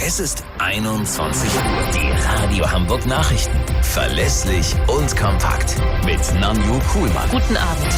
Es ist 21 Uhr. Die Radio Hamburg Nachrichten. Verlässlich und kompakt. Mit Nanju Kuhlmann. Guten Abend.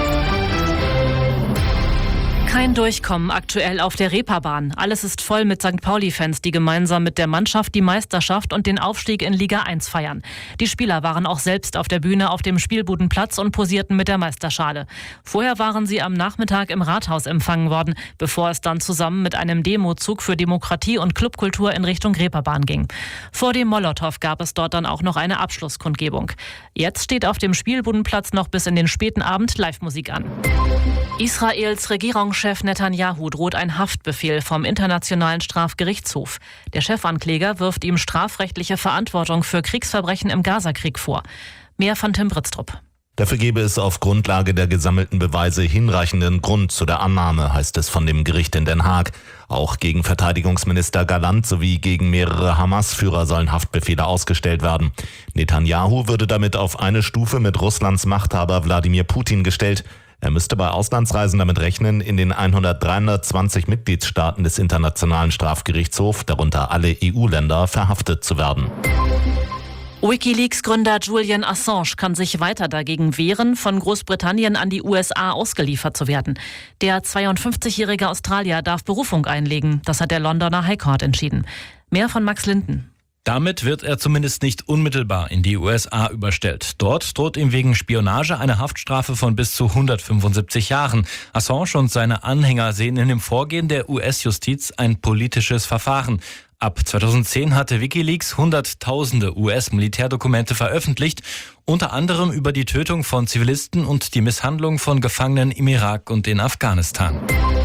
Kein Durchkommen aktuell auf der Reeperbahn. Alles ist voll mit St. Pauli-Fans, die gemeinsam mit der Mannschaft die Meisterschaft und den Aufstieg in Liga 1 feiern. Die Spieler waren auch selbst auf der Bühne auf dem Spielbudenplatz und posierten mit der Meisterschale. Vorher waren sie am Nachmittag im Rathaus empfangen worden, bevor es dann zusammen mit einem Demozug für Demokratie und Clubkultur in Richtung Reeperbahn ging. Vor dem Molotow gab es dort dann auch noch eine Abschlusskundgebung. Jetzt steht auf dem Spielbudenplatz noch bis in den späten Abend Live-Musik an. Israels Regierungschef Netanyahu droht ein Haftbefehl vom Internationalen Strafgerichtshof. Der Chefankläger wirft ihm strafrechtliche Verantwortung für Kriegsverbrechen im Gazakrieg vor. Mehr von Tim Britztrup. Dafür gebe es auf Grundlage der gesammelten Beweise hinreichenden Grund zu der Annahme, heißt es von dem Gericht in Den Haag. Auch gegen Verteidigungsminister Galland sowie gegen mehrere Hamas-Führer sollen Haftbefehle ausgestellt werden. Netanyahu würde damit auf eine Stufe mit Russlands Machthaber Wladimir Putin gestellt. Er müsste bei Auslandsreisen damit rechnen, in den 320 Mitgliedstaaten des Internationalen Strafgerichtshofs, darunter alle EU-Länder, verhaftet zu werden. WikiLeaks-Gründer Julian Assange kann sich weiter dagegen wehren, von Großbritannien an die USA ausgeliefert zu werden. Der 52-jährige Australier darf Berufung einlegen. Das hat der Londoner High Court entschieden. Mehr von Max Linden. Damit wird er zumindest nicht unmittelbar in die USA überstellt. Dort droht ihm wegen Spionage eine Haftstrafe von bis zu 175 Jahren. Assange und seine Anhänger sehen in dem Vorgehen der US-Justiz ein politisches Verfahren. Ab 2010 hatte WikiLeaks hunderttausende US-Militärdokumente veröffentlicht, unter anderem über die Tötung von Zivilisten und die Misshandlung von Gefangenen im Irak und in Afghanistan.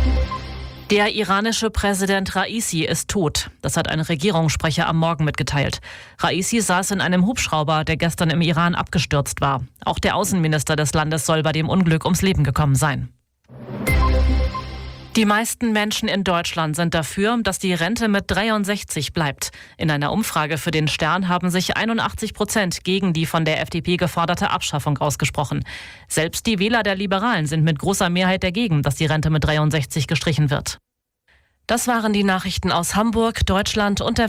Der iranische Präsident Raisi ist tot. Das hat ein Regierungssprecher am Morgen mitgeteilt. Raisi saß in einem Hubschrauber, der gestern im Iran abgestürzt war. Auch der Außenminister des Landes soll bei dem Unglück ums Leben gekommen sein. Die meisten Menschen in Deutschland sind dafür, dass die Rente mit 63 bleibt. In einer Umfrage für den Stern haben sich 81% gegen die von der FDP geforderte Abschaffung ausgesprochen. Selbst die Wähler der Liberalen sind mit großer Mehrheit dagegen, dass die Rente mit 63 gestrichen wird. Das waren die Nachrichten aus Hamburg, Deutschland und der